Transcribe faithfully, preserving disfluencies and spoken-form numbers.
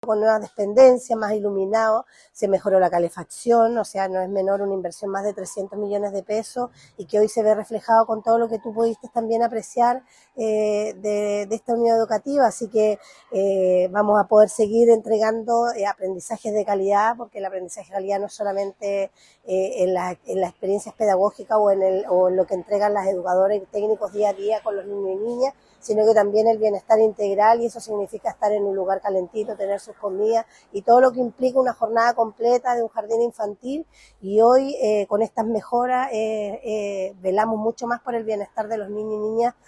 con nuevas dependencias, más iluminado, se mejoró la calefacción, o sea, no es menor una inversión más de trescientos millones de pesos y que hoy se ve reflejado con todo lo que tú pudiste también apreciar eh, de, de esta unidad educativa, así que eh, vamos a poder seguir entregando eh, aprendizajes de calidad, porque el aprendizaje de calidad no es solamente eh, en, la, en las experiencias pedagógicas o en, el, o en lo que entregan las educadoras y técnicos día a día con los niños y niñas, sino que también el bienestar integral, y eso significa estar en un lugar calentito, tener sus comidas y todo lo que implica una jornada completa de un jardín infantil. Y hoy eh, con estas mejoras eh, eh, velamos mucho más por el bienestar de los niños y niñas